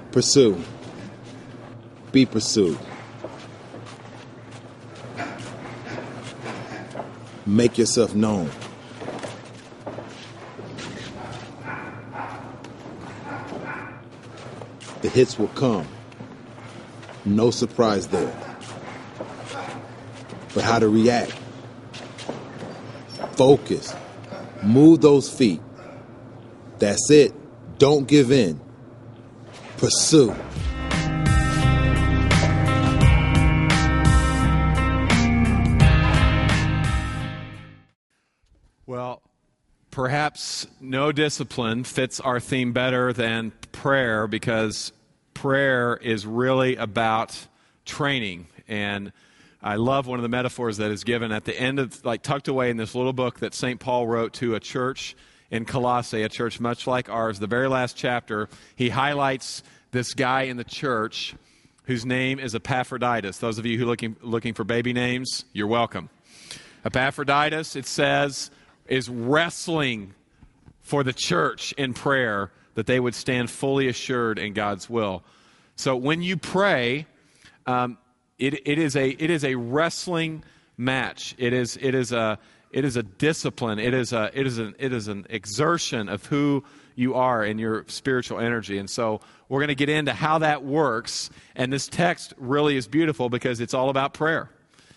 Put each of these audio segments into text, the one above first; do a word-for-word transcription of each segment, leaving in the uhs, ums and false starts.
Pursue. Be pursued. Make yourself known. The hits will come. No surprise there. But how to react. Focus. Move those feet. That's it. Don't give in. Pursue. Well, perhaps no discipline fits our theme better than prayer, because prayer is really about training. And I love one of the metaphors that is given at the end of, like tucked away in this little book that Saint Paul wrote to a church in Colossae, a church much like ours. The very last chapter, he highlights this guy in the church whose name is Epaphroditus. Those of you who are looking, looking for baby names, you're welcome. Epaphroditus, it says, is wrestling for the church in prayer that they would stand fully assured in God's will. So when you pray, um, it, it is a it is a wrestling match. It is it is a it is a discipline. It is a it is an it is an exertion of who you are and your spiritual energy. And so we're going to get into how that works. And this text really is beautiful because it's all about prayer.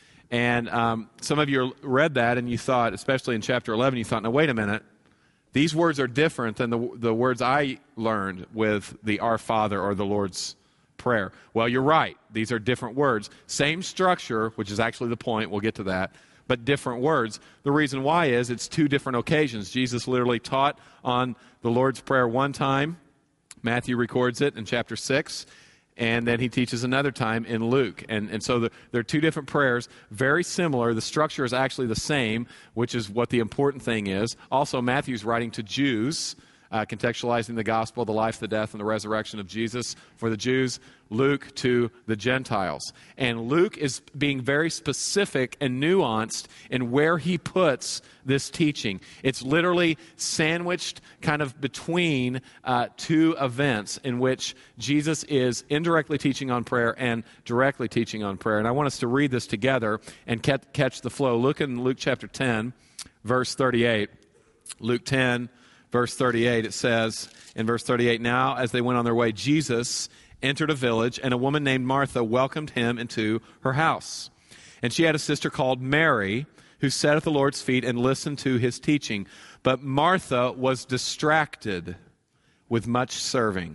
And um, some of you read that and you thought, especially in chapter eleven, you thought, now wait a minute. These words are different than the the words I learned with the Our Father or the Lord's Prayer. Well, you're right. These are different words. Same structure, which is actually the point. We'll get to that. But different words. The reason why is it's two different occasions. Jesus literally taught on the Lord's Prayer one time. Matthew records it in chapter six. And then he teaches another time in Luke. And, and so the, there are two different prayers, very similar. The structure is actually the same, which is what the important thing is. Also, Matthew's writing to Jews, uh, contextualizing the gospel, the life, the death, and the resurrection of Jesus for the Jews. Luke to the Gentiles. And Luke is being very specific and nuanced in where he puts this teaching. It's literally sandwiched kind of between uh, two events in which Jesus is indirectly teaching on prayer and directly teaching on prayer. And I want us to read this together and catch the flow. Look in Luke chapter ten, verse thirty-eight. Luke ten, verse thirty-eight, it says in verse thirty-eight, "Now as they went on their way, Jesus entered a village, and a woman named Martha welcomed him into her house. And she had a sister called Mary, who sat at the Lord's feet and listened to his teaching. But Martha was distracted with much serving.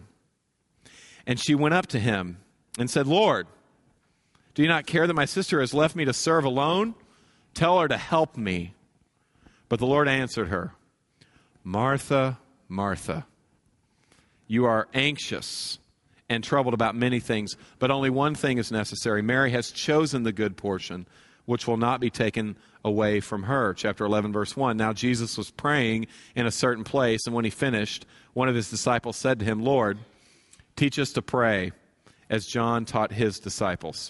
And she went up to him and said, 'Lord, do you not care that my sister has left me to serve alone? Tell her to help me.' But the Lord answered her, 'Martha, Martha, you are anxious and troubled about many things, but only one thing is necessary. Mary has chosen the good portion, which will not be taken away from her.'" Chapter eleven, verse one. "Now Jesus was praying in a certain place, and when he finished, one of his disciples said to him, 'Lord, teach us to pray, as John taught his disciples.'"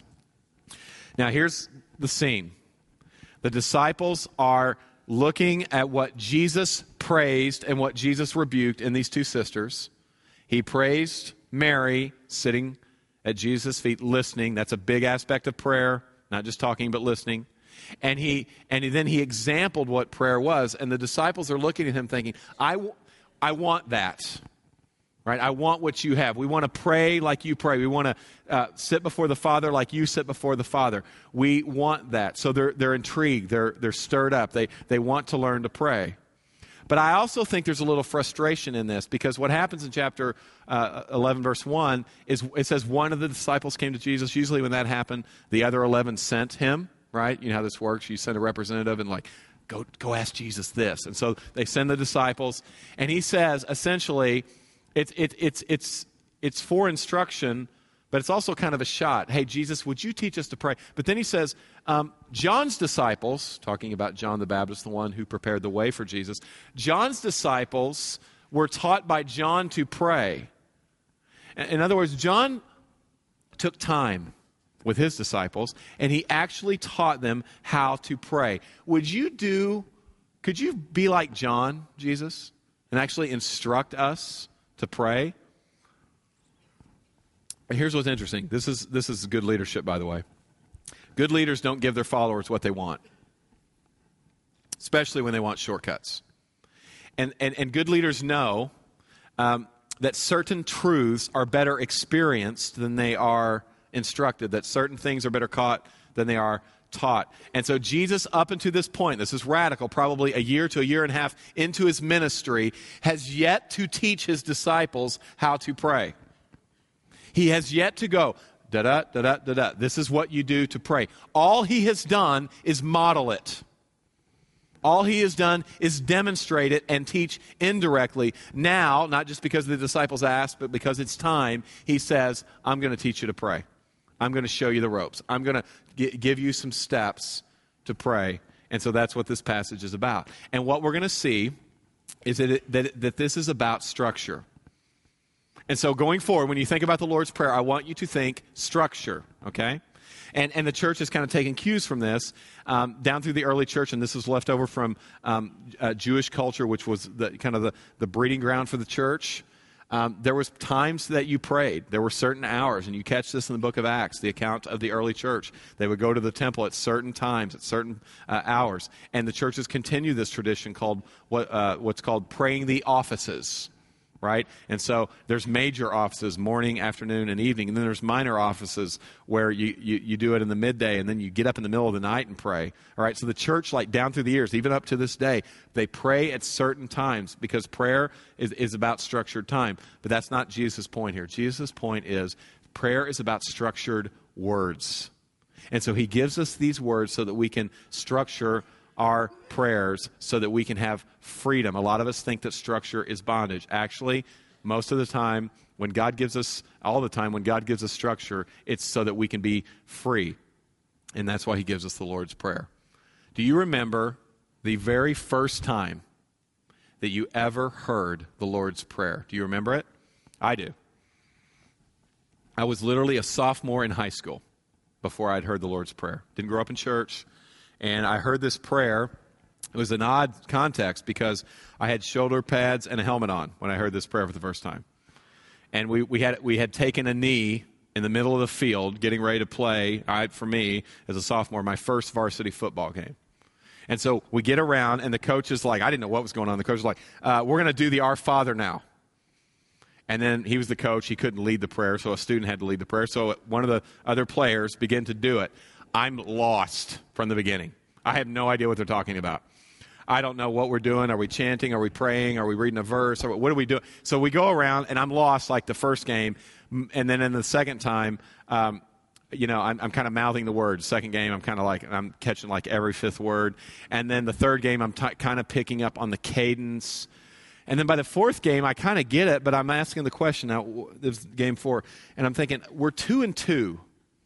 Now here's the scene. The disciples are looking at what Jesus praised and what Jesus rebuked in these two sisters. He praised Mary sitting at Jesus' feet, listening. That's a big aspect of prayer, not just talking, but listening. And he and then he exampled what prayer was. And the disciples are looking at him thinking, I, w- I want that. Right? I want what you have. We want to pray like you pray. We want to uh, sit before the Father like you sit before the Father. We want that. So they're they're intrigued. They're they're stirred up. They they want to learn to pray. But I also think there's a little frustration in this, because what happens in chapter uh, eleven, verse one, is it says one of the disciples came to Jesus. Usually when that happened, the other eleven sent him, right? You know how this works. You send a representative and like, go, go ask Jesus this. And so they send the disciples. And he says, essentially, it's, it, it's, it's, it's for instruction, but it's also kind of a shot. Hey, Jesus, would you teach us to pray? But then he says, um, John's disciples, talking about John the Baptist, the one who prepared the way for Jesus, John's disciples were taught by John to pray. In other words, John took time with his disciples, and he actually taught them how to pray. Would you do, could you be like John, Jesus, and actually instruct us to pray? Here's what's interesting. This is this is good leadership, by the way. Good leaders don't give their followers what they want, especially when they want shortcuts. And and, and good leaders know um, that certain truths are better experienced than they are instructed, that certain things are better caught than they are taught. And so Jesus, up until this point, this is radical, probably a year to a year and a half into his ministry, has yet to teach his disciples how to pray. He has yet to go, da-da, da-da, da-da. This is what you do to pray. All he has done is model it. All he has done is demonstrate it and teach indirectly. Now, not just because the disciples asked, but because it's time, he says, I'm going to teach you to pray. I'm going to show you the ropes. I'm going to g- give you some steps to pray. And so that's what this passage is about. And what we're going to see is that, it, that, that this is about structure. And so going forward, when you think about the Lord's Prayer, I want you to think structure, okay? And and the church has kind of taken cues from this um, down through the early church, and this was left over from um, uh, Jewish culture, which was the, kind of the, the breeding ground for the church. Um, there was times that you prayed. There were certain hours, and you catch this in the book of Acts, the account of the early church. They would go to the temple at certain times, at certain uh, hours. And the churches continue this tradition called what uh, what's called praying the offices. Right? And so there's major offices, morning, afternoon, and evening. And then there's minor offices where you, you, you do it in the midday, and then you get up in the middle of the night and pray. All right? So the church, like down through the years, even up to this day, they pray at certain times because prayer is, is about structured time. But that's not Jesus' point here. Jesus' point is prayer is about structured words. And so he gives us these words so that we can structure our prayers so that we can have freedom. A lot of us think that structure is bondage. Actually, most of the time, when God gives us, all the time, when God gives us structure, it's so that we can be free. And that's why he gives us the Lord's Prayer. Do you remember the very first time that you ever heard the Lord's Prayer? Do you remember it? I do. I was literally a sophomore in high school before I'd heard the Lord's Prayer. Didn't grow up in church. And I heard this prayer. It was an odd context because I had shoulder pads and a helmet on when I heard this prayer for the first time. And we, we had we had taken a knee in the middle of the field getting ready to play, I, for me, as a sophomore, my first varsity football game. And so we get around, and the coach is like, I didn't know what was going on. The coach was like, uh, we're going to do the Our Father now. And then he was the coach. He couldn't lead the prayer, so a student had to lead the prayer. So one of the other players began to do it. I'm lost from the beginning. I have no idea what they're talking about. I don't know what we're doing. Are we chanting? Are we praying? Are we reading a verse? Or what are we doing? So we go around, and I'm lost like the first game. And then in the second time, um, you know, I'm, I'm kind of mouthing the words. Second game, I'm kind of like, I'm catching like every fifth word. And then the third game, I'm t- kind of picking up on the cadence. And then by the fourth game, I kind of get it, but I'm asking the question now, this is game four, and I'm thinking, we're two and two.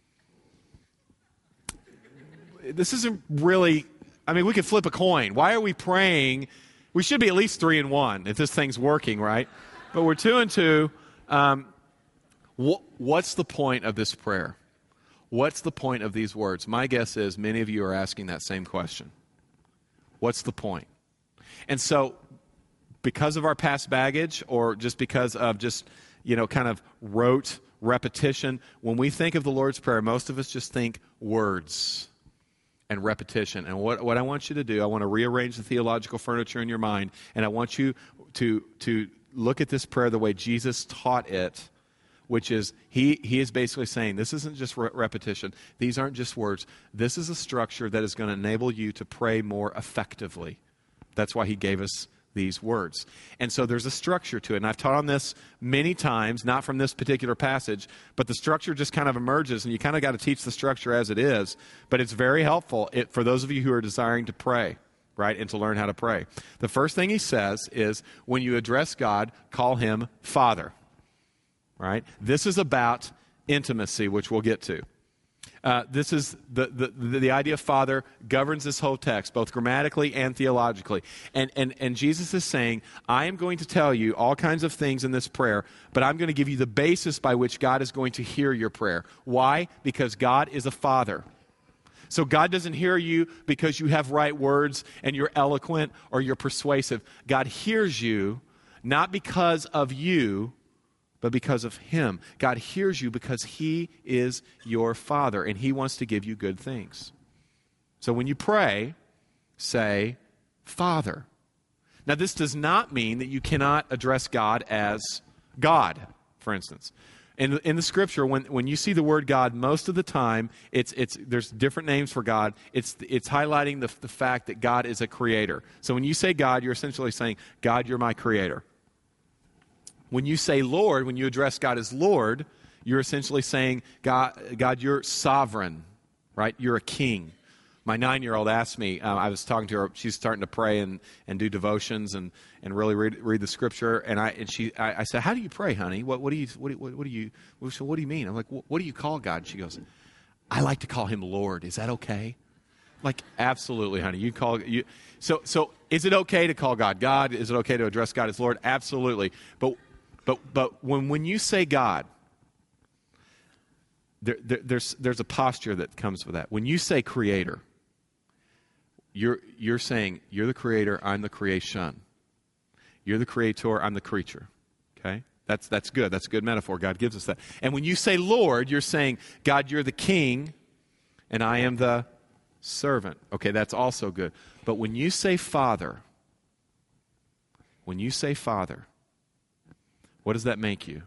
This isn't really, I mean, we could flip a coin. Why are we praying? We should be at least three and one if this thing's working, right? But we're two and two. Um, wh- what's the point of this prayer? What's the point of these words? My guess is many of you are asking that same question. What's the point? And so, because of our past baggage, or just because of just, you know, kind of rote repetition, when we think of the Lord's Prayer, most of us just think words and repetition. And what, what I want you to do, I want to rearrange the theological furniture in your mind, and I want you to, to look at this prayer the way Jesus taught it, which is, he, he is basically saying, this isn't just re- repetition. These aren't just words. This is a structure that is going to enable you to pray more effectively. That's why he gave us these words. And so there's a structure to it. And I've taught on this many times, not from this particular passage, but the structure just kind of emerges, and you kind of got to teach the structure as it is. But it's very helpful it, for those of you who are desiring to pray, right, and to learn how to pray. The first thing he says is, when you address God, call him Father, right? This is about intimacy, which we'll get to. Uh, this is the, the the idea of Father governs this whole text, both grammatically and theologically. And, and, and Jesus is saying, I am going to tell you all kinds of things in this prayer, but I'm going to give you the basis by which God is going to hear your prayer. Why? Because God is a Father. So God doesn't hear you because you have right words and you're eloquent or you're persuasive. God hears you not because of you, but because of him. God hears you because he is your Father, and he wants to give you good things. So when you pray, say, Father. Now, this does not mean that you cannot address God as God, for instance. In, in the Scripture, when, when you see the word God, most of the time, it's, it's, there's different names for God. It's, it's highlighting the, the fact that God is a creator. So when you say God, you're essentially saying, God, you're my creator. When you say Lord, when you address God as Lord, you're essentially saying, God, God, you're sovereign, right? You're a king. My nine-year-old asked me, uh, I was talking to her, she's starting to pray and, and do devotions and, and really read, read the Scripture. And I and she I, I said, how do you pray, honey? What what do you what do, what, what do you what, so what do you mean? I'm like, what, what do you call God? She goes, I like to call him Lord. Is that okay? I'm like, absolutely, honey. You call you. So so is it okay to call God God? Is it okay to address God as Lord? Absolutely. But but but when when you say God, there, there there's there's a posture that comes with that. When you say Creator, You're, you're saying, you're the creator, I'm the creation. You're the creator, I'm the creature. Okay? That's, that's good. That's a good metaphor. God gives us that. And when you say Lord, you're saying, God, you're the king, and I am the servant. Okay, that's also good. But when you say Father, when you say Father, what does that make you?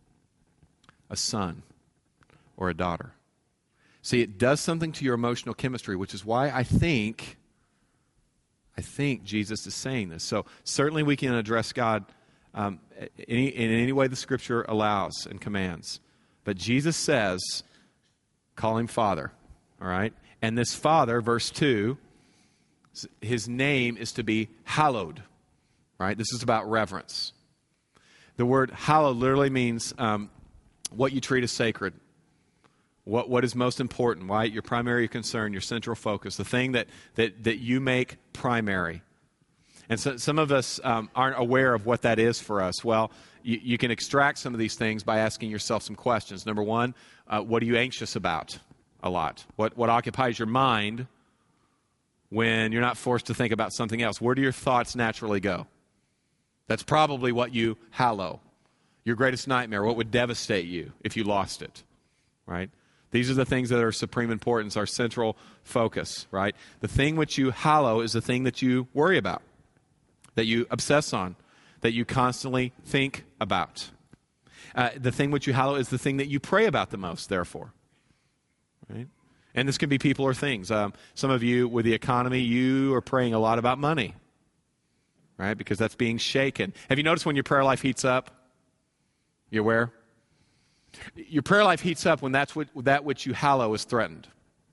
A son or a daughter. See, it does something to your emotional chemistry, which is why I think... I think Jesus is saying this. So certainly we can address God um, any, in any way the Scripture allows and commands. But Jesus says, call him Father. All right? And this Father, verse two, his name is to be hallowed. Right? This is about reverence. The word hallowed literally means um, what you treat as sacred. What what is most important, why your primary concern, your central focus, the thing that, that, that you make primary. And so some of us um, aren't aware of what that is for us. Well, you, you can extract some of these things by asking yourself some questions. Number one, uh, what are you anxious about a lot? What what occupies your mind when you're not forced to think about something else? Where do your thoughts naturally go? That's probably what you hallow. Your greatest nightmare, what would devastate you if you lost it, right? These are the things that are of supreme importance, our central focus, right? The thing which you hallow is the thing that you worry about, that you obsess on, that you constantly think about. Uh, the thing which you hallow is the thing that you pray about the most, therefore, right? And this can be people or things. Um, some of you, with the economy, you are praying a lot about money, right? Because that's being shaken. Have you noticed when your prayer life heats up? You aware? Your prayer life heats up when that's what that which you hallow is threatened.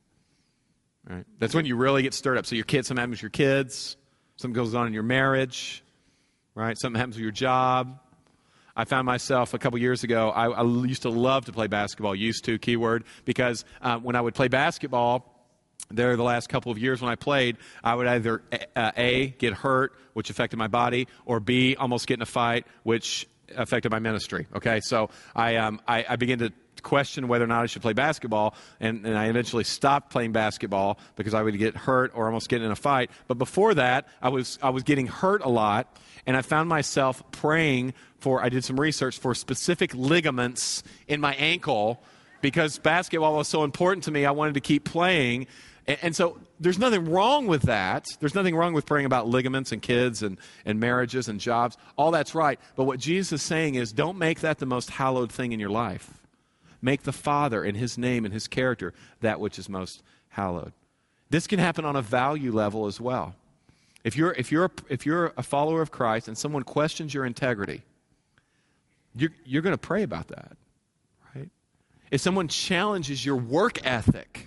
Right? That's when you really get stirred up. So your kids, something happens with your kids, something goes on in your marriage, right? Something happens with your job. I found myself a couple years ago, I, I used to love to play basketball, used to, keyword, because uh, when I would play basketball, there the last couple of years when I played, I would either uh, A, get hurt, which affected my body, or B, almost get in a fight, which affected my ministry. Okay, so I um I, I began to question whether or not I should play basketball, and, and I eventually stopped playing basketball because I would get hurt or almost get in a fight. But before that, I was I was getting hurt a lot, and I found myself praying for. I did some research for specific ligaments in my ankle because basketball was so important to me. I wanted to keep playing. And, and so there's nothing wrong with that. There's nothing wrong with praying about ligaments and kids and, and marriages and jobs. All that's right. But what Jesus is saying is don't make that the most hallowed thing in your life. Make the Father and his name and his character that which is most hallowed. This can happen on a value level as well. If you're, if you're, if you're a follower of Christ and someone questions your integrity, you're, you're going to pray about that, right? If someone challenges your work ethic,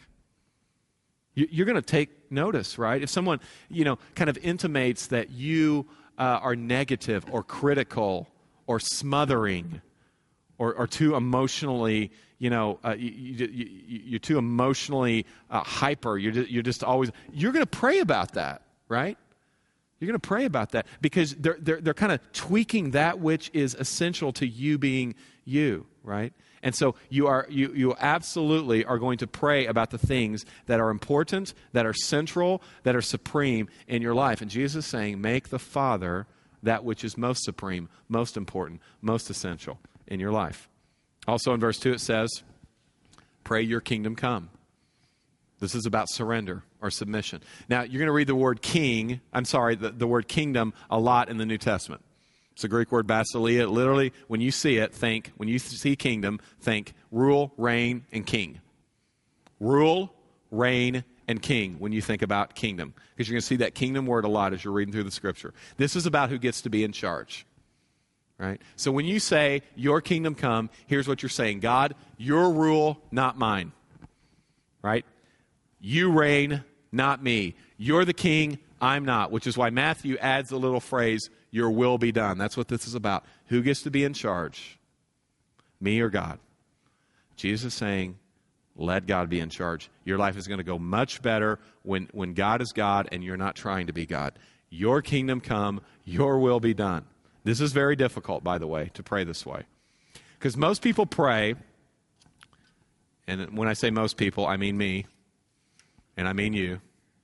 you're going to take notice, right? If someone, you know, kind of intimates that you uh, are negative or critical or smothering or, or too emotionally, you know, uh, you, you, you, you're too emotionally uh, hyper. You're just, you're just always, you're going to pray about that, right? You're going to pray about that because they're, they're, they're kind of tweaking that which is essential to you being you, right? And so you are you you absolutely are going to pray about the things that are important, that are central, that are supreme in your life. And Jesus is saying, make the Father that which is most supreme, most important, most essential in your life. Also in verse two it says, pray your kingdom come. This is about surrender or submission. Now, you're going to read the word king, I'm sorry, the, the word kingdom a lot in the New Testament. It's a Greek word, basileia. Literally, when you see it, think, when you see kingdom, think rule, reign, and king. Rule, reign, and king when you think about kingdom. Because you're going to see that kingdom word a lot as you're reading through the scripture. This is about who gets to be in charge. Right? So when you say, your kingdom come, here's what you're saying. God, your rule, not mine. Right? You reign, not me. You're the king, I'm not. Which is why Matthew adds a little phrase, your will be done. That's what this is about. Who gets to be in charge? Me or God? Jesus is saying, let God be in charge. Your life is going to go much better when, when God is God and you're not trying to be God. Your kingdom come, your will be done. This is very difficult, by the way, to pray this way. Because most people pray, and when I say most people, I mean me, and I mean you.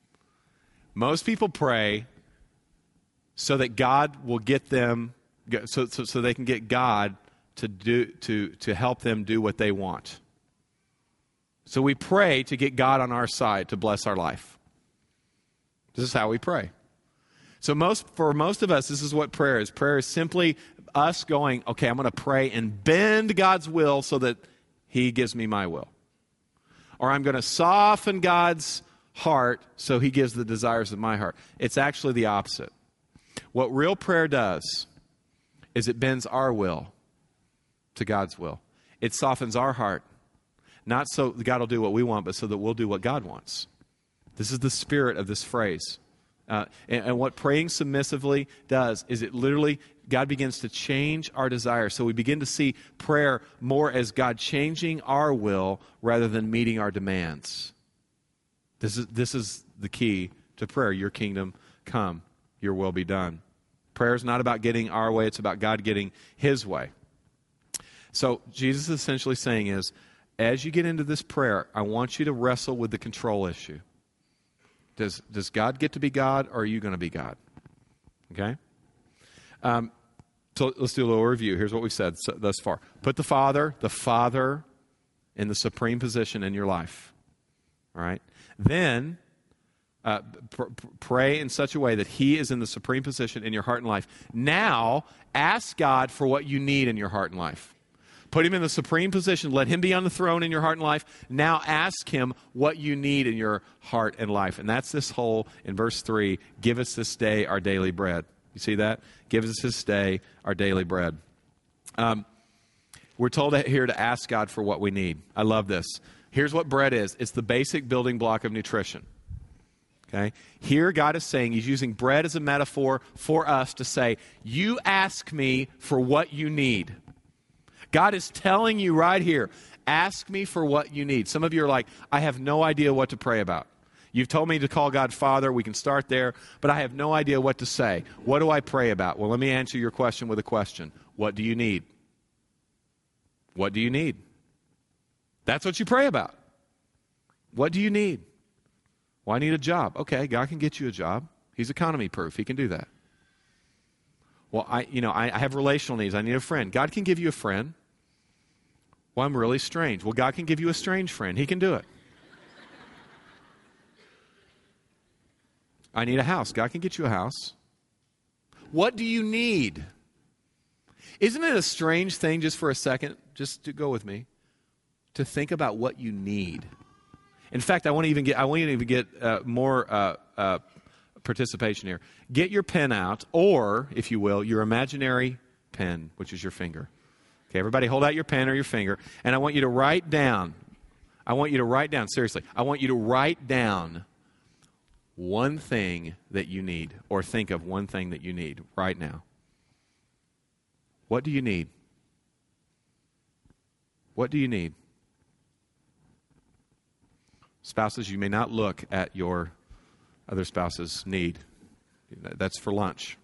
Most people pray so that God will get them, so, so, so they can get God to do to, to help them do what they want. So we pray to get God on our side to bless our life. This is how we pray. So most for most of us, this is what prayer is. Prayer is simply us going, okay, I'm going to pray and bend God's will so that he gives me my will. Or I'm going to soften God's heart so he gives the desires of my heart. It's actually the opposite. What real prayer does is it bends our will to God's will. It softens our heart. Not so God will do what we want, but so that we'll do what God wants. This is the spirit of this phrase. Uh, and, and what praying submissively does is it literally, God begins to change our desire. So we begin to see prayer more as God changing our will rather than meeting our demands. This is, this is the key to prayer. Your kingdom come, your will be done. Prayer is not about getting our way, it's about God getting his way. So Jesus is essentially saying is, as you get into this prayer, I want you to wrestle with the control issue. Does, does God get to be God, or are you going to be God? Okay? Um, so let's do a little review. Here's what we've said so, thus far. Put the Father, the Father, in the supreme position in your life. All right? Then, uh, pr- pr- pray in such a way that he is in the supreme position in your heart and life. Now, ask God for what you need in your heart and life. Put him in the supreme position. Let him be on the throne in your heart and life. Now ask him what you need in your heart and life. And that's this whole, in verse three, give us this day our daily bread. You see that? Give us this day our daily bread. Um, we're told here to ask God for what we need. I love this. Here's what bread is. It's the basic building block of nutrition. Okay? Here God is saying, he's using bread as a metaphor for us to say, you ask me for what you need. God is telling you right here, ask me for what you need. Some of you are like, I have no idea what to pray about. You've told me to call God Father. We can start there, but I have no idea what to say. What do I pray about? Well, let me answer your question with a question. What do you need? What do you need? That's what you pray about. What do you need? Well, I need a job. Okay, God can get you a job. He's economy proof. He can do that. Well, I, you know, I, I have relational needs. I need a friend. God can give you a friend. Well, I'm really strange. Well, God can give you a strange friend. He can do it. I need a house. God can get you a house. What do you need? Isn't it a strange thing, just for a second, just to go with me, to think about what you need? In fact, I want to even get, I want you to even get uh, more uh, uh, participation here. Get your pen out, or, if you will, your imaginary pen, which is your finger. Okay, everybody hold out your pen or your finger, and I want you to write down, I want you to write down, seriously, I want you to write down one thing that you need, or think of one thing that you need right now. What do you need? What do you need? Spouses, you may not look at your other spouse's need. That's for lunch.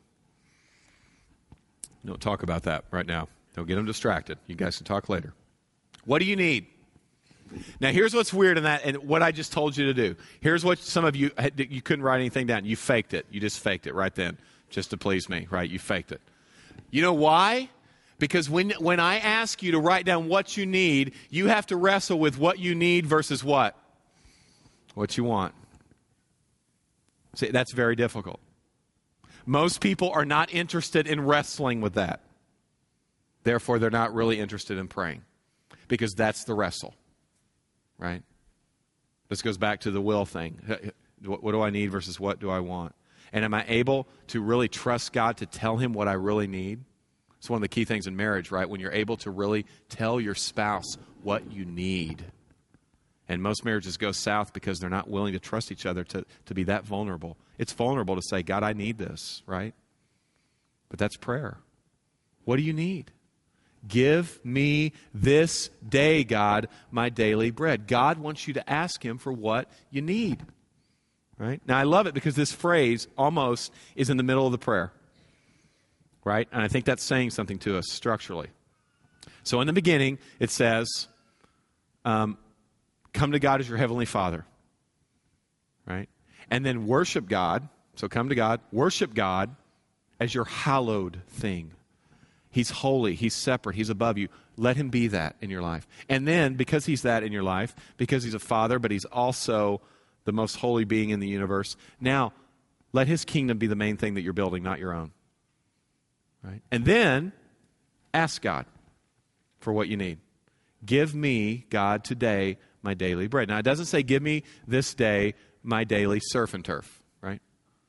Don't talk about that right now. Don't get them distracted. You guys can talk later. What do you need? Now, here's what's weird in that, and what I just told you to do. Here's what some of you, you couldn't write anything down. You faked it. You just faked it right then, just to please me, right? You faked it. You know why? Because when, when I ask you to write down what you need, you have to wrestle with what you need versus what? What you want. See, that's very difficult. Most people are not interested in wrestling with that. Therefore, they're not really interested in praying. Because that's the wrestle. Right? This goes back to the will thing. What, what do I need versus what do I want? And am I able to really trust God to tell him what I really need? It's one of the key things in marriage, right? When you're able to really tell your spouse what you need. And most marriages go south because they're not willing to trust each other to, to be that vulnerable. It's vulnerable to say, God, I need this, right? But that's prayer. What do you need? Give me this day, God, my daily bread. God wants you to ask him for what you need. Right? Now, I love it because this phrase almost is in the middle of the prayer. Right? And I think that's saying something to us structurally. So in the beginning, it says, um, come to God as your heavenly Father. Right? And then worship God. So come to God. Worship God as your hallowed thing. He's holy. He's separate. He's above you. Let him be that in your life. And then, because he's that in your life, because he's a father, but he's also the most holy being in the universe, now let his kingdom be the main thing that you're building, not your own. Right? And then, ask God for what you need. Give me, God, today my daily bread. Now, it doesn't say, give me this day my daily surf and turf, right?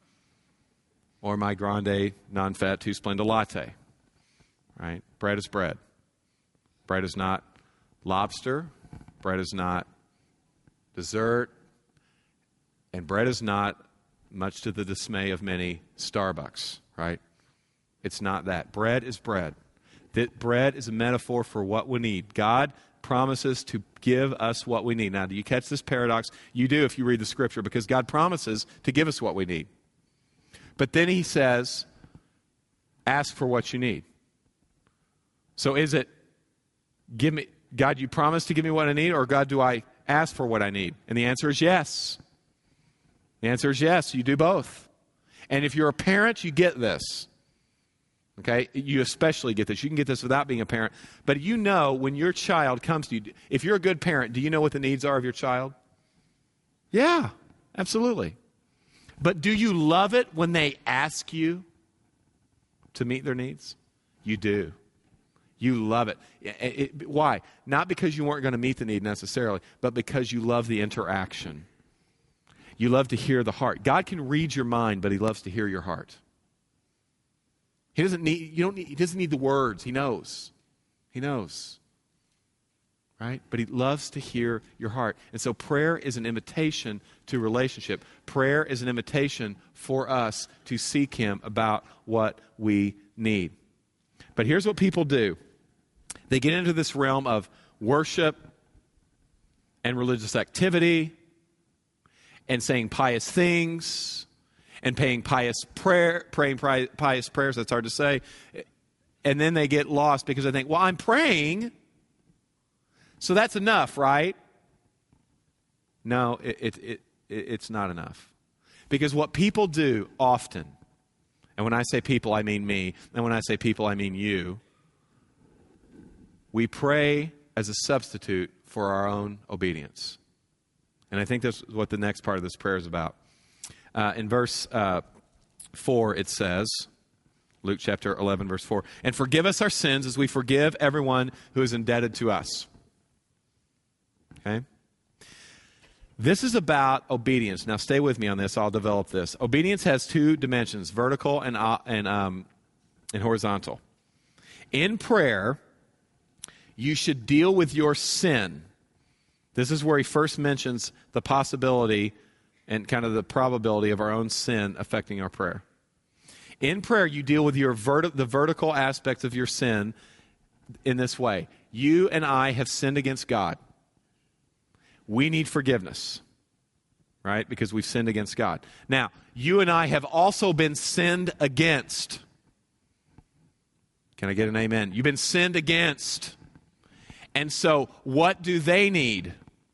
Or my grande, non-fat, two Splenda latte. Right? Bread is bread. Bread is not lobster. Bread is not dessert. And bread is not, much to the dismay of many, Starbucks, right? It's not that. Bread is bread. That bread is a metaphor for what we need. God promises to give us what we need. Now, do you catch this paradox? You do if you read the Scripture, because God promises to give us what we need. But then he says, ask for what you need. So is it, give me, God, you promise to give me what I need, or God, do I ask for what I need? And the answer is yes. The answer is yes, you do both. And if you're a parent, you get this. Okay? You especially get this. You can get this without being a parent. But you know when your child comes to you, if you're a good parent, do you know what the needs are of your child? Yeah, absolutely. But do you love it when they ask you to meet their needs? You do. You love it. It, it. Why? Not because you weren't going to meet the need necessarily, but because you love the interaction. You love to hear the heart. God can read your mind, but he loves to hear your heart. He doesn't need, you don't need, he doesn't need the words. He knows. He knows. Right? But he loves to hear your heart. And so prayer is an invitation to relationship. Prayer is an invitation for us to seek him about what we need. But here's what people do. They get into this realm of worship and religious activity and saying pious things and paying pious prayer, praying pious prayers. That's hard to say. And then they get lost because they think, well, I'm praying, so that's enough, right? No, it, it, it, it's not enough. Because what people do often, and when I say people, I mean me, and when I say people, I mean you, we pray as a substitute for our own obedience. And I think that's what the next part of this prayer is about. Uh, in verse uh, four, it says, Luke chapter eleven, verse four, and forgive us our sins as we forgive everyone who is indebted to us. Okay? This is about obedience. Now, stay with me on this. I'll develop this. Obedience has two dimensions, vertical and, uh, and, um, and horizontal. In prayer, you should deal with your sin. This is where he first mentions the possibility and kind of the probability of our own sin affecting our prayer. In prayer, you deal with your verti- the vertical aspects of your sin in this way. You and I have sinned against God. We need forgiveness, right? Because we've sinned against God. Now, you and I have also been sinned against. Can I get an amen? You've been sinned against. And so, what do they need?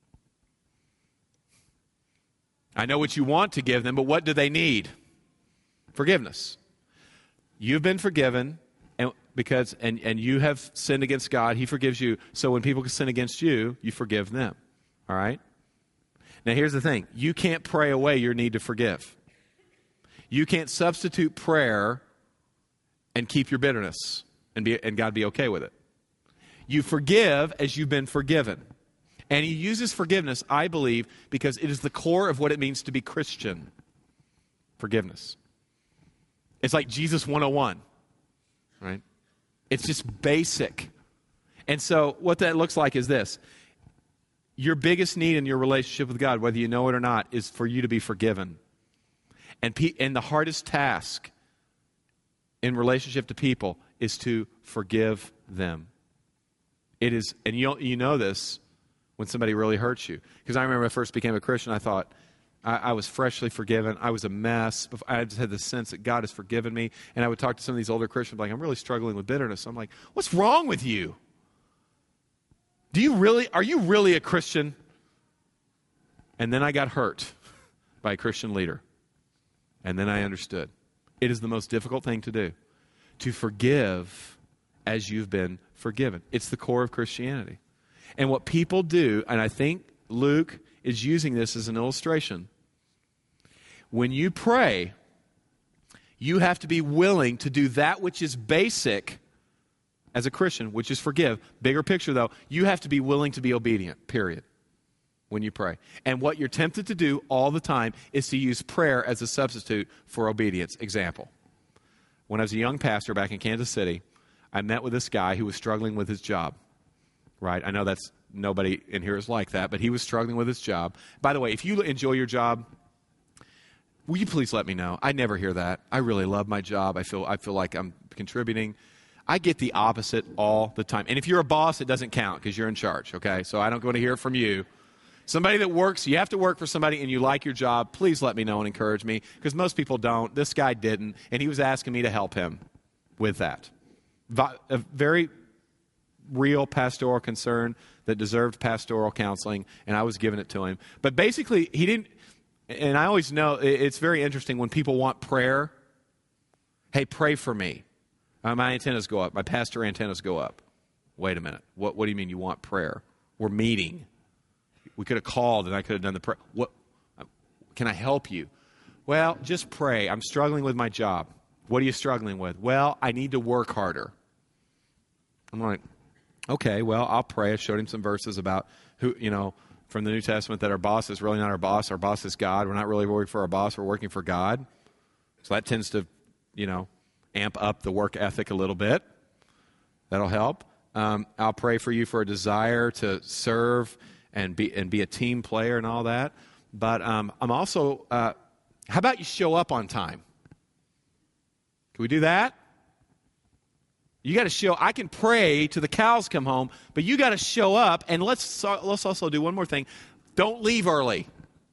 I know what you want to give them, but what do they need? Forgiveness. You've been forgiven, and Because, and, and you have sinned against God, he forgives you. So when people sin against you, you forgive them. All right? Now here's the thing. You can't pray away your need to forgive. You can't substitute prayer and keep your bitterness and, be, and God be okay with it. You forgive as you've been forgiven. And he uses forgiveness, I believe, because it is the core of what it means to be Christian. Forgiveness. It's like Jesus one oh one, right? It's just basic. And so what that looks like is this. Your biggest need in your relationship with God, whether you know it or not, is for you to be forgiven. And, pe- and the hardest task in relationship to people is to forgive them. It is, and you you know this when somebody really hurts you. Because I remember when I first became a Christian, I thought, I, I was freshly forgiven. I was a mess. I just had the sense that God has forgiven me. And I would talk to some of these older Christians, like, I'm really struggling with bitterness. I'm like, what's wrong with you? Do you really, are you really a Christian? And then I got hurt by a Christian leader. And then I understood. It is the most difficult thing to do, to forgive as you've been forgiven. It's the core of Christianity. And what people do, and I think Luke is using this as an illustration, when you pray, you have to be willing to do that which is basic as a Christian, which is forgive. Bigger picture, though, you have to be willing to be obedient, period, when you pray. And what you're tempted to do all the time is to use prayer as a substitute for obedience. Example, when I was a young pastor back in Kansas City, I met with this guy who was struggling with his job, right? I know that's nobody in here is like that, but he was struggling with his job. By the way, if you enjoy your job, will you please let me know? I never hear that. I really love my job. I feel I feel like I'm contributing. I get the opposite all the time. And if you're a boss, it doesn't count because you're in charge, okay? So I don't want to hear it from you. Somebody that works, you have to work for somebody and you like your job, please let me know and encourage me, because most people don't. This guy didn't, and he was asking me to help him with that. A very real pastoral concern that deserved pastoral counseling, and I was giving it to him. But basically, he didn't, and I always know, it's very interesting when people want prayer. Hey, pray for me. Uh, my antennas go up. My pastor antennas go up. Wait a minute. What, what do you mean you want prayer? We're meeting. We could have called and I could have done the prayer. What? Can I help you? Well, just pray. I'm struggling with my job. What are you struggling with? Well, I need to work harder. I'm like, okay, well, I'll pray. I showed him some verses about who, you know, from the New Testament that our boss is really not our boss. Our boss is God. We're not really working for our boss. We're working for God. So that tends to, you know, amp up the work ethic a little bit. That'll help. Um, I'll pray for you for a desire to serve and be and be a team player and all that. But um, I'm also, uh, how about you show up on time? Can we do that? You got to show, I can pray till the cows come home, but you got to show up. And let's let's also do one more thing. Don't leave early.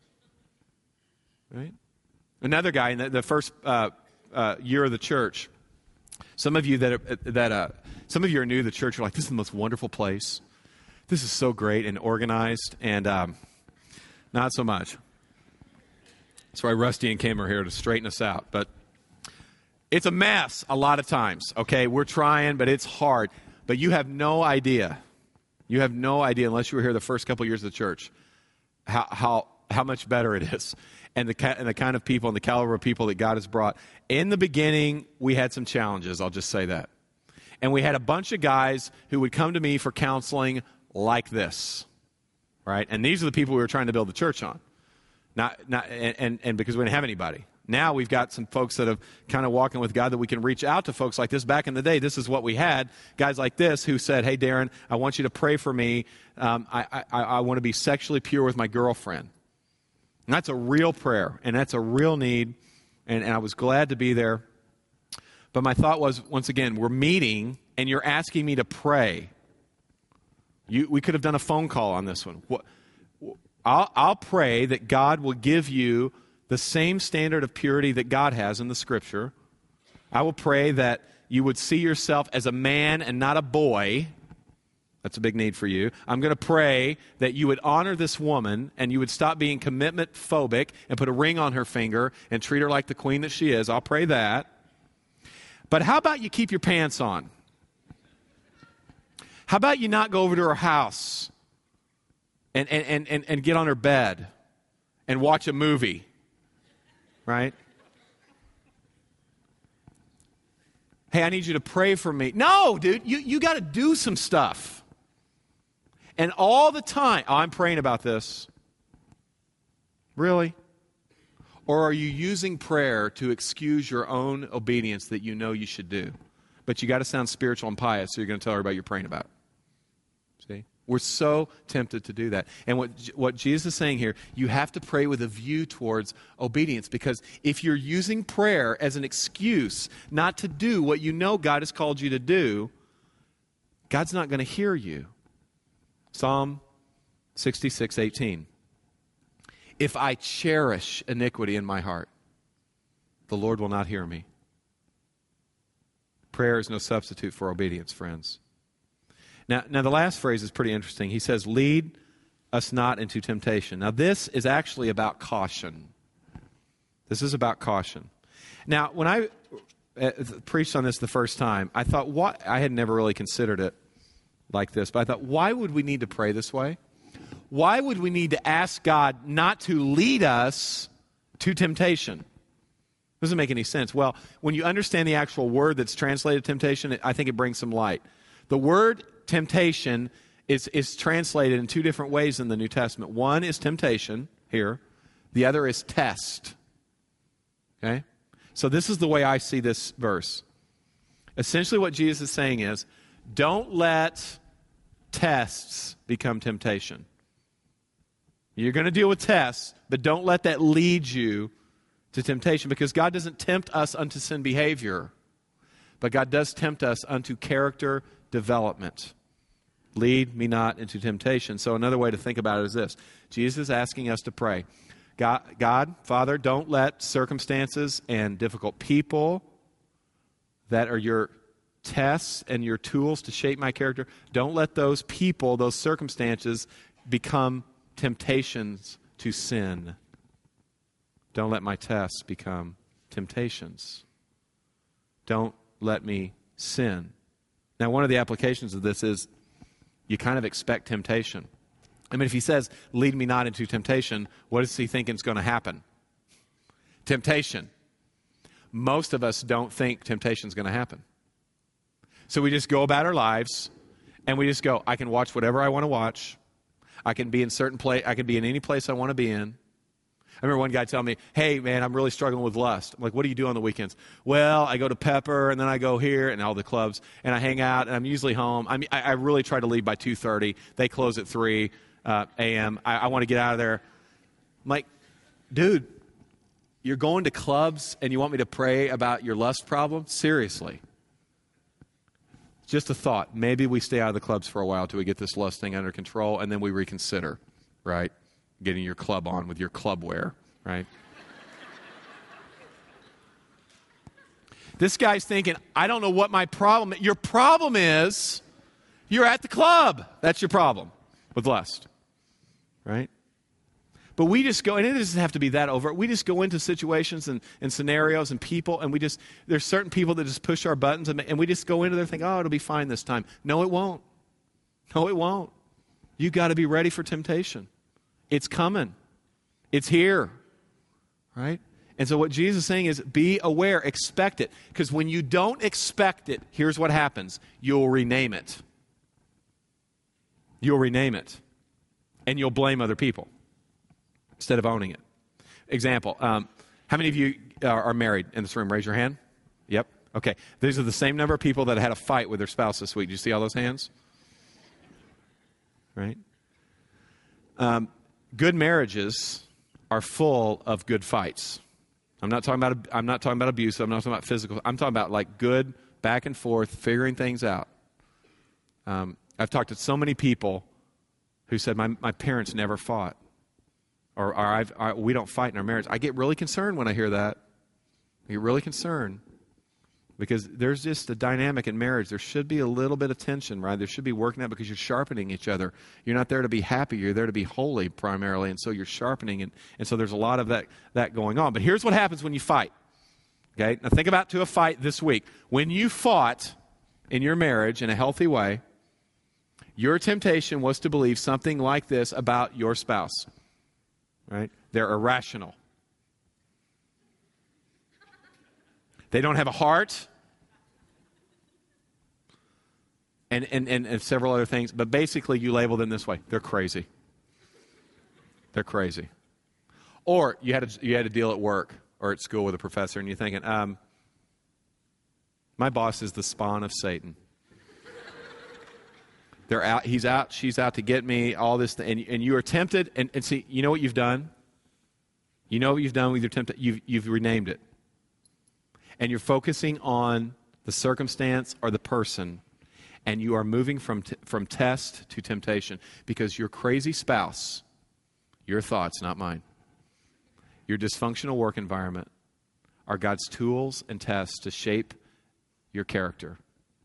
Right? Another guy in the, the first uh, uh, year of the church, some of you that are, that uh, some of you are new to the church are like, this is the most wonderful place. This is so great and organized, and um, not so much. That's why Rusty and Kim are here to straighten us out. But it's a mess a lot of times, okay? We're trying, but it's hard. But you have no idea. You have no idea, unless you were here the first couple of years of the church, how how how much better it is. And the, and the kind of people and the caliber of people that God has brought. In the beginning, we had some challenges, I'll just say that. And we had a bunch of guys who would come to me for counseling like this, right? And these are the people we were trying to build the church on. Not, not, and, and, and because we didn't have anybody. Now we've got some folks that have kind of walking with God that we can reach out to folks like this. Back in the day, this is what we had. Guys like this who said, hey, Darren, I want you to pray for me. Um, I, I, I want to be sexually pure with my girlfriend. And that's a real prayer, and that's a real need, and, and I was glad to be there. But my thought was, once again, we're meeting, and you're asking me to pray. You, we could have done a phone call on this one. What, I'll, I'll pray that God will give you the same standard of purity that God has in the Scripture. I will pray that you would see yourself as a man and not a boy. That's a big need for you. I'm going to pray that you would honor this woman and you would stop being commitment phobic and put a ring on her finger and treat her like the queen that she is. I'll pray that. But how about you keep your pants on? How about you not go over to her house and, and, and, and, and get on her bed and watch a movie, right? Hey, I need you to pray for me. No, dude, you, you got to do some stuff. And all the time, oh, I'm praying about this. Really? Or are you using prayer to excuse your own obedience that you know you should do? But you got to sound spiritual and pious, so you're going to tell everybody you're praying about. See? We're so tempted to do that. And what, what Jesus is saying here, you have to pray with a view towards obedience. Because if you're using prayer as an excuse not to do what you know God has called you to do, God's not going to hear you. Psalm sixty-six eighteen. If I cherish iniquity in my heart, the Lord will not hear me. Prayer is no substitute for obedience, friends. Now, now the last phrase is pretty interesting. He says, lead us not into temptation. Now, this is actually about caution. This is about caution. Now, when I uh, preached on this the first time, I thought, what? I had never really considered it like this, but I thought, why would we need to pray this way? Why would we need to ask God not to lead us to temptation? Doesn't make any sense. Well, when you understand the actual word that's translated temptation, I think it brings some light. The word temptation is, is translated in two different ways in the New Testament. One is temptation here. The other is test. Okay? So this is the way I see this verse. Essentially what Jesus is saying is, don't let tests become temptation. You're going to deal with tests, but don't let that lead you to temptation, because God doesn't tempt us unto sin behavior, but God does tempt us unto character development. Lead me not into temptation. So another way to think about it is this. Jesus is asking us to pray. God, God, Father, don't let circumstances and difficult people that are your tests and your tools to shape my character, don't let those people, those circumstances become temptations to sin. Don't let my tests become temptations. Don't let me sin. Now, one of the applications of this is you kind of expect temptation. I mean, if he says, lead me not into temptation, what is he thinking is going to happen? Temptation. Most of us don't think temptation is going to happen. So we just go about our lives and we just go, I can watch whatever I want to watch. I can be in certain place. I can be in any place I want to be in. I remember one guy telling me, hey, man, I'm really struggling with lust. I'm like, what do you do on the weekends? Well, I go to Pepper, and then I go here and all the clubs, and I hang out, and I'm usually home. I mean, I, I really try to leave by two thirty. They close at three uh, a.m. I, I want to get out of there. I'm like, dude, you're going to clubs, and you want me to pray about your lust problem? Seriously. Just a thought. Maybe we stay out of the clubs for a while till we get this lust thing under control, and then we reconsider, right? Getting your club on with your club wear, right? This guy's thinking, I don't know what my problem is. Your problem is you're at the club. That's your problem with lust, right? But we just go, and it doesn't have to be that overt. We just go into situations and, and scenarios and people, and we just, there's certain people that just push our buttons, and, and we just go into there and think, oh, it'll be fine this time. No, it won't. No, it won't. You got to be ready for temptation. It's coming. It's here, right? And so what Jesus is saying is be aware, expect it. Because when you don't expect it, here's what happens. You'll rename it. You'll rename it. And you'll blame other people instead of owning it. Example, um, how many of you are, are married in this room? Raise your hand. Yep. Okay. These are the same number of people that had a fight with their spouse this week. Do you see all those hands? Right? Um, good marriages are full of good fights. I'm not talking about I'm not talking about abuse. I'm not talking about physical. I'm talking about like good back and forth, figuring things out. Um, I've talked to so many people who said my my parents never fought, or, or I've, I, we don't fight in our marriage. I get really concerned when I hear that. I get really concerned because there's just a dynamic in marriage. There should be a little bit of tension, right? There should be working out because you're sharpening each other. You're not there to be happy. You're there to be holy primarily, and so you're sharpening, and, and so there's a lot of that, that going on. But here's what happens when you fight. Okay? Now think about to a fight this week. When you fought in your marriage in a healthy way, Your temptation was to believe something like this about your spouse, right? They're irrational. They don't have a heart. And, and, and, and several other things. But basically, you label them this way. They're crazy. They're crazy. Or you had a, you had a deal at work or at school with a professor, and you're thinking, um, my boss is the spawn of Satan. They're out. He's out. She's out to get me. All this, th- and and you are tempted. And, and see, you know what you've done. You know what you've done with your temptation. You've you've renamed it, and you're focusing on the circumstance or the person, and you are moving from t- from test to temptation because your crazy spouse, your thoughts, not mine, your dysfunctional work environment, are God's tools and tests to shape your character.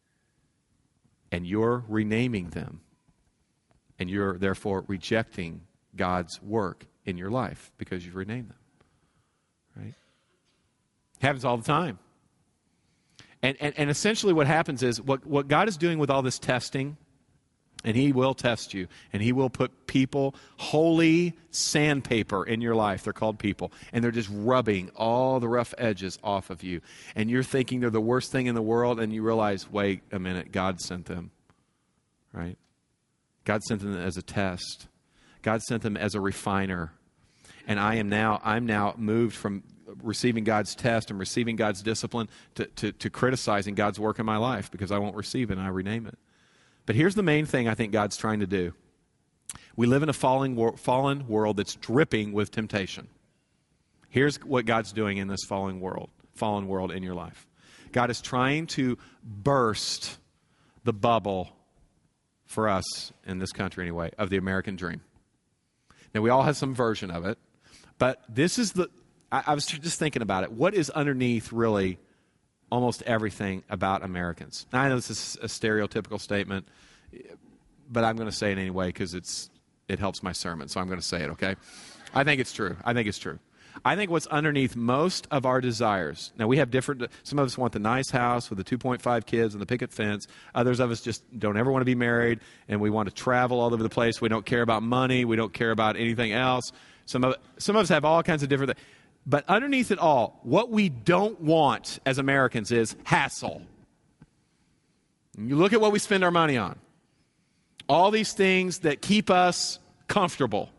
And you're renaming them. And you're therefore rejecting God's work in your life because you've renamed them. Right? Happens all the time. And, and, and essentially what happens is what, what God is doing with all this testing, and He will test you, and He will put people, holy sandpaper in your life. They're called people. And they're just rubbing all the rough edges off of you. And you're thinking they're the worst thing in the world, and you realize, wait a minute, God sent them. Right? God sent them as a test. God sent them as a refiner. And I am now, I'm now moved from receiving God's test and receiving God's discipline to, to, to criticizing God's work in my life because I won't receive it and I rename it. But here's the main thing I think God's trying to do. We live in a fallen, wor- fallen world that's dripping with temptation. Here's what God's doing in this fallen world, fallen world in your life. God is trying to burst the bubble for us, in this country anyway, of the American dream. Now, we all have some version of it, but this is the, I, I was just thinking about it. What is underneath really almost everything about Americans? Now, I know this is a stereotypical statement, but I'm going to say it anyway because it's it helps my sermon, so I'm going to say it, okay? I think it's true. I think it's true. I think what's underneath most of our desires, now we have different, some of us want the nice house with the two point five kids and the picket fence. Others of us just don't ever want to be married, and we want to travel all over the place. We don't care about money. We don't care about anything else. Some of, some of us have all kinds of different things. But underneath it all, what we don't want as Americans is hassle. And you look at what we spend our money on. All these things that keep us comfortable,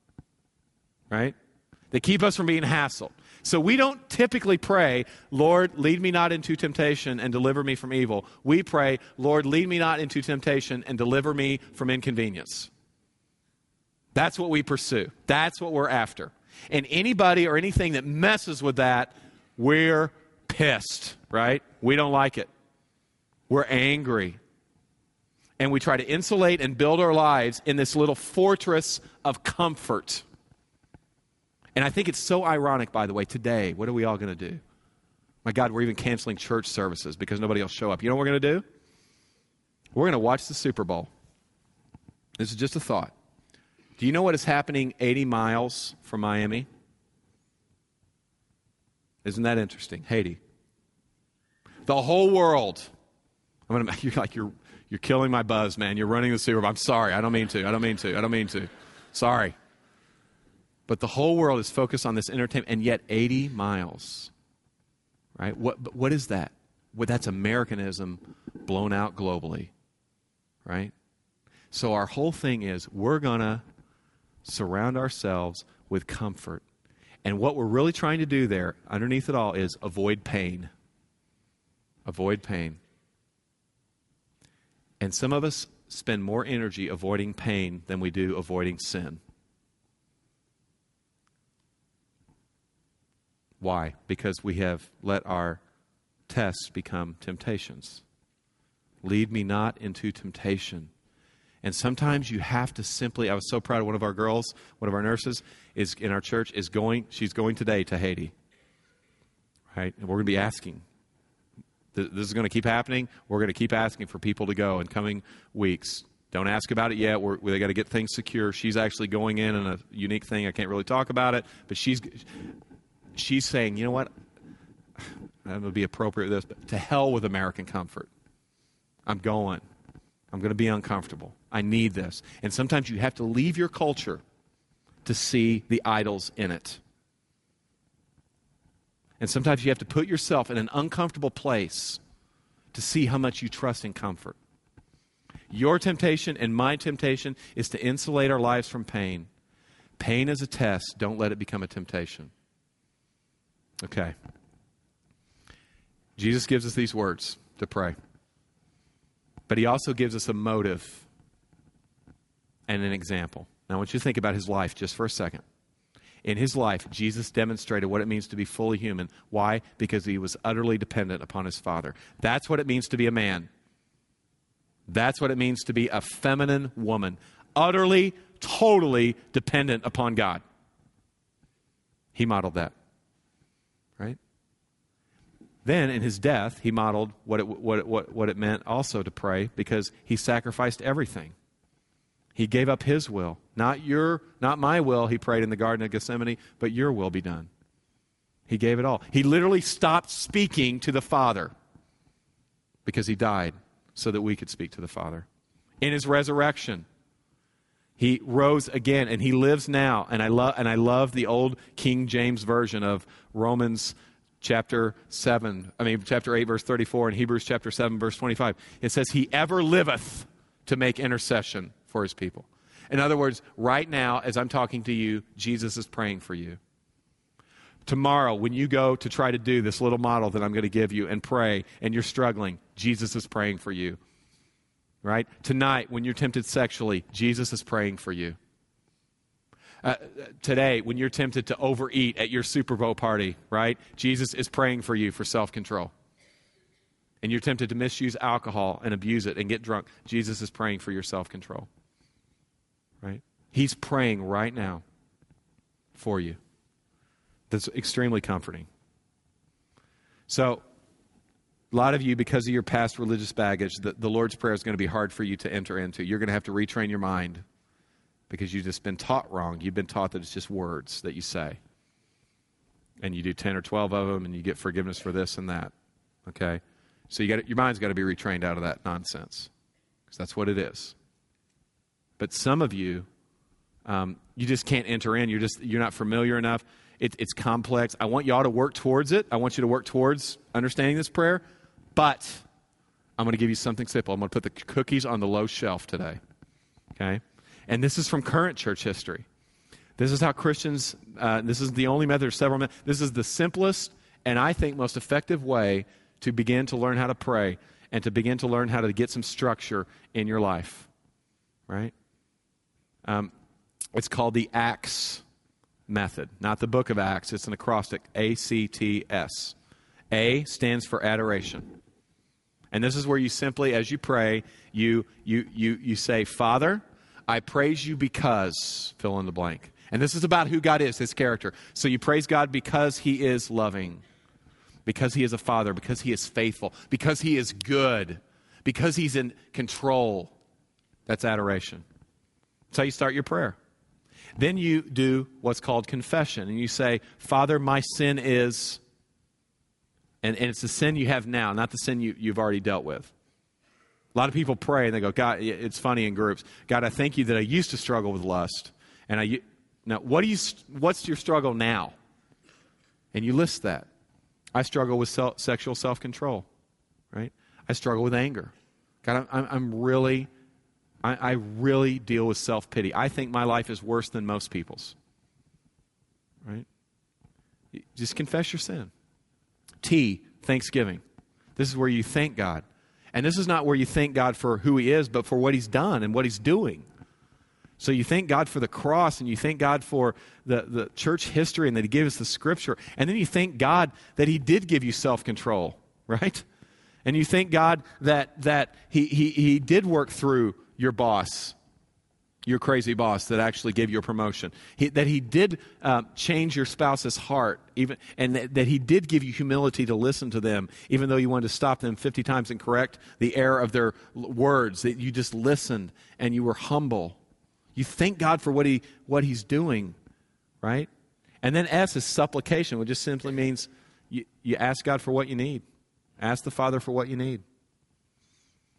right? They keep us from being hassled. So we don't typically pray, Lord, lead me not into temptation and deliver me from evil. We pray, Lord, lead me not into temptation and deliver me from inconvenience. That's what we pursue. That's what we're after. And anybody or anything that messes with that, we're pissed, right? We don't like it. We're angry. And we try to insulate and build our lives in this little fortress of comfort. And I think it's so ironic, by the way, today, what are we all going to do? My God, we're even canceling church services because nobody will show up. You know what we're going to do? We're going to watch the Super Bowl. This is just a thought. Do you know what is happening eighty miles from Miami? Isn't that interesting? Haiti. The whole world. I'm gonna, you're like, you're, you're killing my buzz, man. You're running the Super Bowl. I'm sorry. I don't mean to. I don't mean to. I don't mean to. Sorry. But the whole world is focused on this entertainment, and yet eighty miles, right? What what is that? Well, that's Americanism blown out globally, right? So our whole thing is we're going to surround ourselves with comfort. And what we're really trying to do there, underneath it all, is avoid pain. Avoid pain. And some of us spend more energy avoiding pain than we do avoiding sin. Why? Because we have let our tests become temptations. Lead me not into temptation. And sometimes you have to simply, I was so proud of one of our girls, one of our nurses is in our church, is going, she's going today to Haiti. Right? And we're going to be asking. This is going to keep happening. We're going to keep asking for people to go in coming weeks. Don't ask about it yet. We're, they got to get things secure. She's actually going in on a unique thing. I can't really talk about it, but she's she's saying, you know what? That would be appropriate with this, but to hell with American comfort. I'm going. I'm going to be uncomfortable. I need this. And sometimes you have to leave your culture to see the idols in it. And sometimes you have to put yourself in an uncomfortable place to see how much you trust in comfort. Your temptation and my temptation is to insulate our lives from pain. Pain is a test. Don't let it become a temptation. Okay. Jesus gives us these words to pray. But he also gives us a motive and an example. Now I want you to think about his life just for a second. In his life, Jesus demonstrated what it means to be fully human. Why? Because he was utterly dependent upon his Father. That's what it means to be a man. That's what it means to be a feminine woman. Utterly, totally dependent upon God. He modeled that. Right? Then, in his death, he modeled what it, what it, what, what it meant also to pray, because he sacrificed everything. He gave up his will. Not your, not my will, he prayed in the Garden of Gethsemane, but your will be done. He gave it all. He literally stopped speaking to the Father because he died so that we could speak to the Father. In his resurrection, he rose again, and he lives now. And I love and I love the old King James version of Romans chapter seven, I mean chapter eight, verse thirty-four, and Hebrews chapter seven, verse twenty-five. It says, he ever liveth to make intercession for his people. In other words, right now, as I'm talking to you, Jesus is praying for you. Tomorrow, when you go to try to do this little model that I'm going to give you and pray, and you're struggling, Jesus is praying for you. Right? Tonight, when you're tempted sexually, Jesus is praying for you. Uh, today, when you're tempted to overeat at your Super Bowl party, right? Jesus is praying for you for self-control. And you're tempted to misuse alcohol and abuse it and get drunk. Jesus is praying for your self-control. Right? He's praying right now for you. That's extremely comforting. So, a lot of you, because of your past religious baggage, the, the Lord's Prayer is going to be hard for you to enter into. You're going to have to retrain your mind because you've just been taught wrong. You've been taught that it's just words that you say. And you do ten or twelve of them, and you get forgiveness for this and that. Okay? So you got your mind's got to be retrained out of that nonsense, because that's what it is. But some of you, um, you just can't enter in. You're just you're not familiar enough. It, it's complex. I want you all to work towards it. I want you to work towards understanding this prayer. But I'm going to give you something simple. I'm going to put the cookies on the low shelf today. Okay? And this is from current church history. This is how Christians, uh, this is the only method, there's several methods. This is the simplest and I think most effective way to begin to learn how to pray and to begin to learn how to get some structure in your life. Right? Um, it's called the ACTS method. Not the book of Acts. It's an acrostic. A C T S. A stands for adoration. And this is where you simply, as you pray, you you you you say, Father, I praise you because, fill in the blank. And this is about who God is, his character. So you praise God because he is loving, because he is a father, because he is faithful, because he is good, because he's in control. That's adoration. That's how you start your prayer. Then you do what's called confession. And you say, Father, my sin is, and, and it's the sin you have now, not the sin you, you've already dealt with. A lot of people pray and they go, God, it's funny in groups. God, I thank you that I used to struggle with lust. And I, now, what do you, what's your struggle now? And you list that. I struggle with self, sexual self-control, right? I struggle with anger. God, I'm, I'm really... I, I really deal with self-pity. I think my life is worse than most people's. Right? Just confess your sin. T, thanksgiving. This is where you thank God. And this is not where you thank God for who he is, but for what he's done and what he's doing. So you thank God for the cross, and you thank God for the, the church history, and that he gave us the scripture. And then you thank God that he did give you self-control, right? And you thank God that, that he, he, he did work through your boss, your crazy boss that actually gave you a promotion. He, that he did um, change your spouse's heart, even, and that, that he did give you humility to listen to them, even though you wanted to stop them fifty times and correct the error of their words, that you just listened and you were humble. You thank God for what he what he's doing, right? And then S is supplication, which just simply means you, you ask God for what you need. Ask the Father for what you need.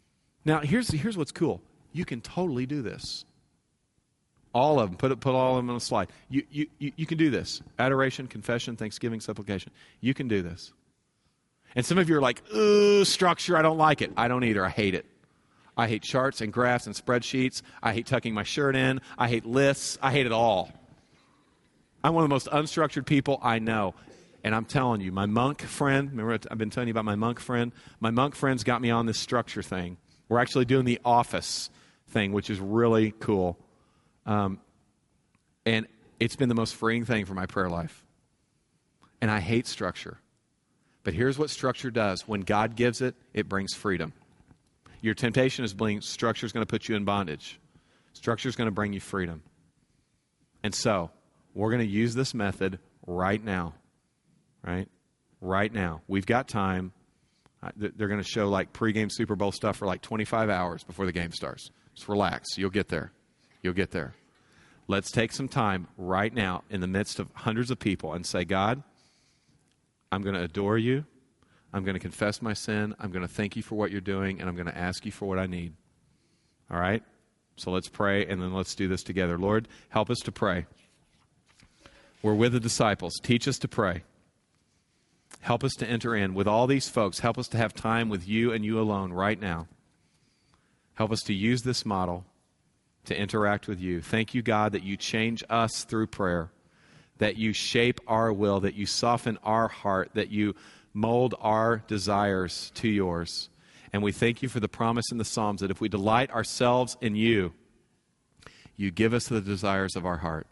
Now, here's, here's what's cool. You can totally do this. All of them. Put, it, put all of them on a slide. You, you, you, you can do this. Adoration, confession, thanksgiving, supplication. You can do this. And some of you are like, ooh, structure, I don't like it. I don't either. I hate it. I hate charts and graphs and spreadsheets. I hate tucking my shirt in. I hate lists. I hate it all. I'm one of the most unstructured people I know. And I'm telling you, my monk friend, remember I've been telling you about my monk friend? My monk friend's got me on this structure thing. We're actually doing the office thing, which is really cool. Um, and it's been the most freeing thing for my prayer life. And I hate structure. But here's what structure does. When God gives it, it brings freedom. Your temptation is being structure is going to put you in bondage. Structure is going to bring you freedom. And so, we're going to use this method right now. Right? Right now. We've got time. They're going to show like pregame Super Bowl stuff for like twenty-five hours before the game starts. Just relax. You'll get there. You'll get there. Let's take some time right now in the midst of hundreds of people and say, God, I'm going to adore you. I'm going to confess my sin. I'm going to thank you for what you're doing, and I'm going to ask you for what I need. All right? So let's pray, and then let's do this together. Lord, help us to pray. We're with the disciples. Teach us to pray. Help us to enter in with all these folks. Help us to have time with you and you alone right now. Help us to use this model to interact with you. Thank you, God, that you change us through prayer, that you shape our will, that you soften our heart, that you mold our desires to yours. And we thank you for the promise in the Psalms that if we delight ourselves in you, you give us the desires of our heart.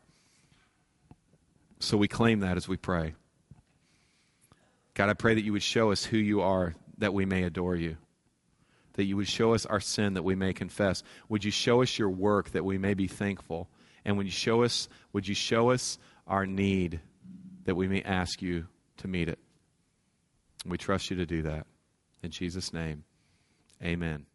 So we claim that as we pray. God, I pray that you would show us who you are, that we may adore you. That you would show us our sin, that we may confess. Would you show us your work, that we may be thankful? And when you show us, would you show us our need, that we may ask you to meet it? We trust you to do that. In Jesus' name, amen.